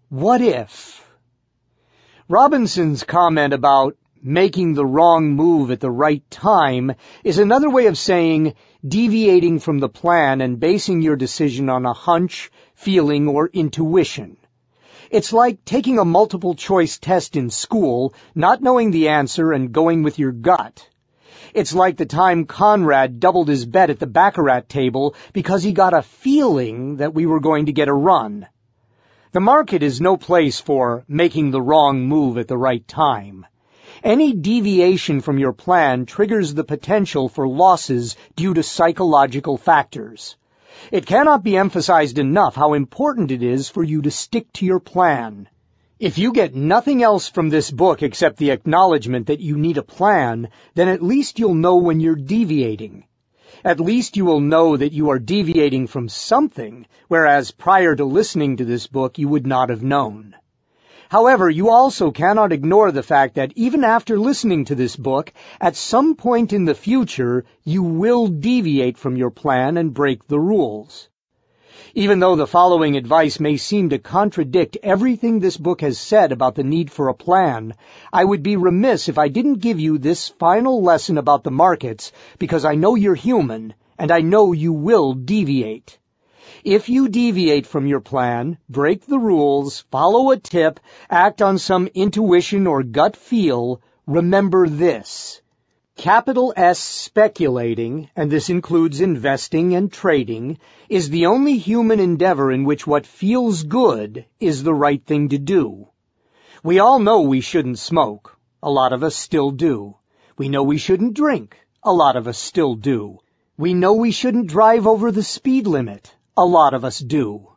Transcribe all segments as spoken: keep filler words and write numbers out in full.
What if? Robinson's comment about making the wrong move at the right time is another way of saying deviating from the plan and basing your decision on a hunch, feeling, or intuition. It's like taking a multiple-choice test in school, not knowing the answer and going with your gut. It's like the time Conrad doubled his bet at the baccarat table because he got a feeling that we were going to get a run. The market is no place for making the wrong move at the right time. Any deviation from your plan triggers the potential for losses due to psychological factors. It cannot be emphasized enough how important it is for you to stick to your plan. If you get nothing else from this book except the acknowledgement that you need a plan, then at least you'll know when you're deviating. At least you will know that you are deviating from something, whereas prior to listening to this book you would not have known. However, you also cannot ignore the fact that even after listening to this book, at some point in the future, you will deviate from your plan and break the rules. Even though the following advice may seem to contradict everything this book has said about the need for a plan, I would be remiss if I didn't give you this final lesson about the markets, because I know you're human, and I know you will deviate. If you deviate from your plan, break the rules, follow a tip, act on some intuition or gut feel, remember this. Capital S speculating, and this includes investing and trading, is the only human endeavor in which what feels good is the right thing to do. We all know we shouldn't smoke. A lot of us still do. We know we shouldn't drink. A lot of us still do. We know we shouldn't drive over the speed limit. A lot of us do.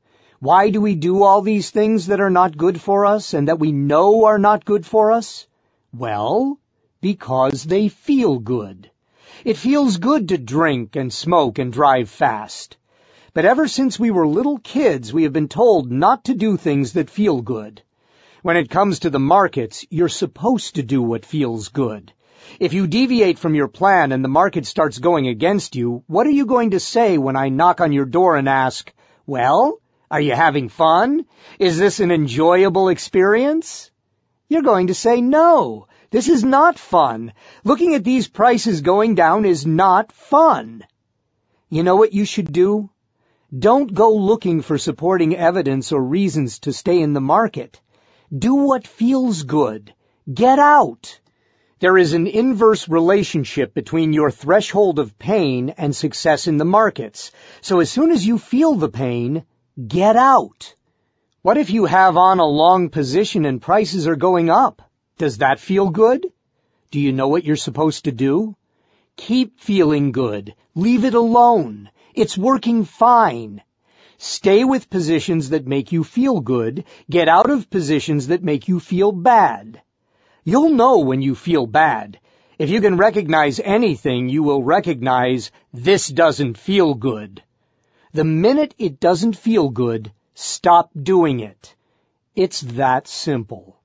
Why do we do all these things that are not good for us and that we know are not good for us? Well, because they feel good. It feels good to drink and smoke and drive fast. But ever since we were little kids, we have been told not to do things that feel good. When it comes to the markets, you're supposed to do what feels good. If you deviate from your plan and the market starts going against you, what are you going to say when I knock on your door and ask, well, are you having fun? Is this an enjoyable experience? You're going to say, no, this is not fun. Looking at these prices going down is not fun. You know what you should do? Don't go looking for supporting evidence or reasons to stay in the market. Do what feels good. Get out. There is an inverse relationship between your threshold of pain and success in the markets. So as soon as you feel the pain, get out. What if you have on a long position and prices are going up? Does that feel good? Do you know what you're supposed to do? Keep feeling good. Leave it alone. It's working fine. Stay with positions that make you feel good. Get out of positions that make you feel bad. You'll know when you feel bad. If you can recognize anything, you will recognize this doesn't feel good. The minute it doesn't feel good, stop doing it. It's that simple.